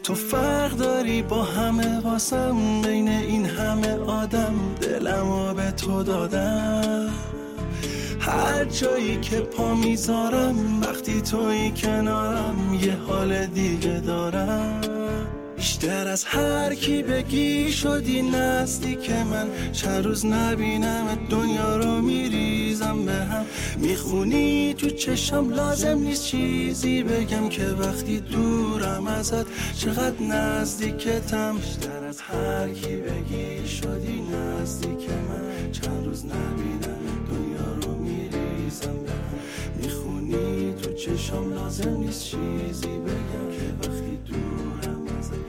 تو فرق داری با همه واسم، بین این همه آدم دلمو به تو دادم. هر جایی که پا میذارم وقتی توی کنارم یه حال دیگه دارم. بیشتر از هر کی بگی شدی نزدیک من، چند روز نبینم دنیا رو میریزم به هم. میخونی تو چشم لازم نیست چیزی بگم که وقتی دورم ازت چقدر نزدیکتم. بیشتر از هر کی بگی شدی نزدیک من، چند روز نبینم دنیا رو میریزم به هم. میخونی تو چشم لازم نیست چیزی بگم که وقتی دورم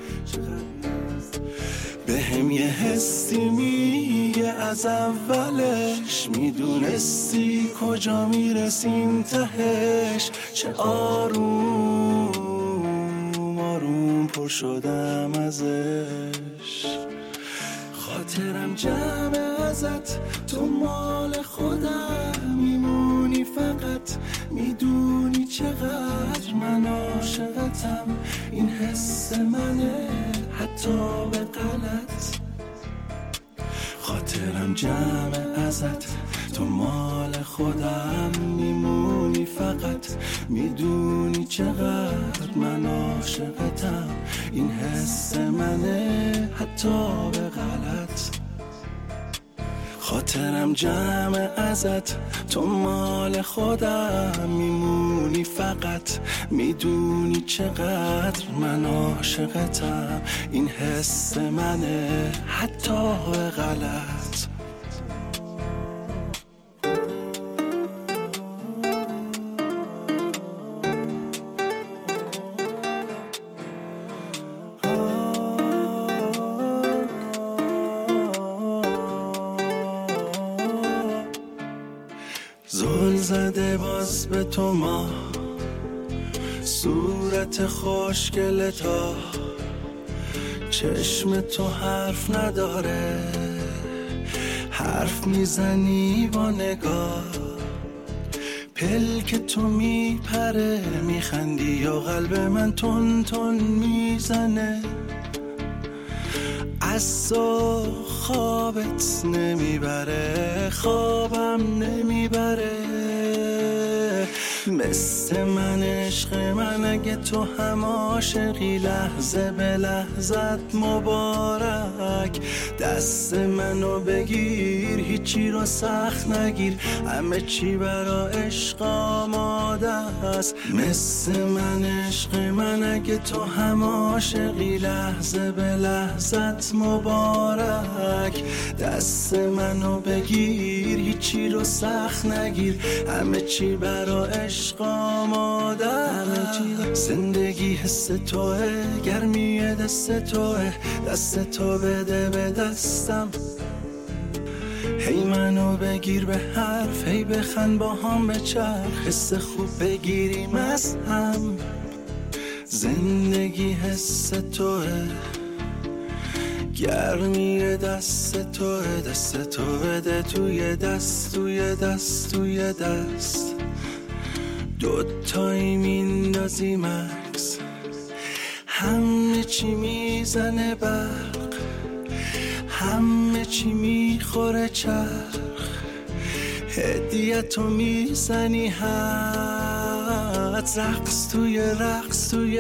به هم یه حسی میگه از اولش، میدونستی کجا میرسیم تهش. چه آروم آروم پر شدم ازش. خاطرم جمع ازت، تو مال خودم میمونی فقط. میدونی چقدر من عاشقتم، این حس منه حتی به غلط. خاطرم جمع ازت، تو مال خودم میمونی فقط. میدونی چقدر من عاشقتم، این حس منه حتی به غلط. خاطرم جمع ازت، تو مال خودم میمونی فقط. میدونی چقدر من عاشقتم، این حس منه حتی به غلط. زل زده باز به تو ما، صورت خوشگل تا، چشم تو حرف نداره، حرف میزنی با نگاه. پلک تو میپره میخندی و قلب من تون تون میزنه. از تو خوابت نمیبره، خوابم نمیبره. مثل من عشق من، اگه تو هم عاشقی لحظه به لحظت مبارک. دست منو بگیر هیچی رو سخت نگیر، همه چی برا عشق آماده است. مثل من عشق من، اگه تو هم عاشقی لحظه به لحظت مبارک. دست منو بگیر هیچی رو سخت نگیر، همه چی برا عشق آماده. زندگی حس توه، گرمی دست توه، دست تو بده به دستم. هی منو بگیر به حرف، هی بخند با هم بچرخ، حس خوب بگیریم از هم. زندگی حس توه، گرمی دست توه، دست تو بده توی دست، توی دست، توی دست. دوتایی میندازی مکس، همه چی میزنه برق، همه چی میخوره چرخ. هدیتو میزنی حد، رقص توی رقص توی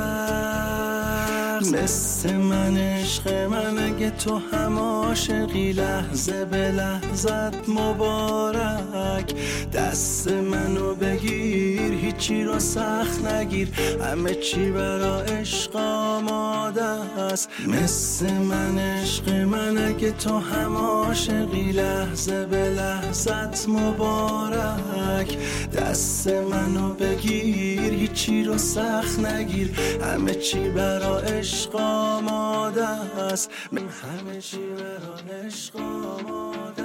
رقص. مثل من عشق من، اگه تو هم عاشقی لحظه به لحظت مبارک. دست منو بگیر هیچی رو سخت نگیر، همه چی برا عشق آماده است. مثل من عشق من، اگه تو هم عاشقی لحظه به لحظت مبارک. دست منو بگیر هیچی رو سخت نگیر، همه چی برا عشق آماده است. همه چی برا عشق آماده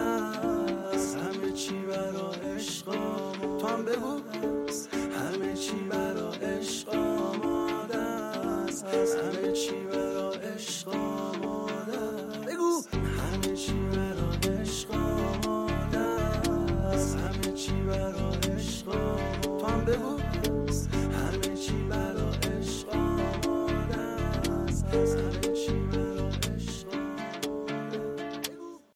است، همه چی برا عشق آماده. تو هم بگو همه چی برا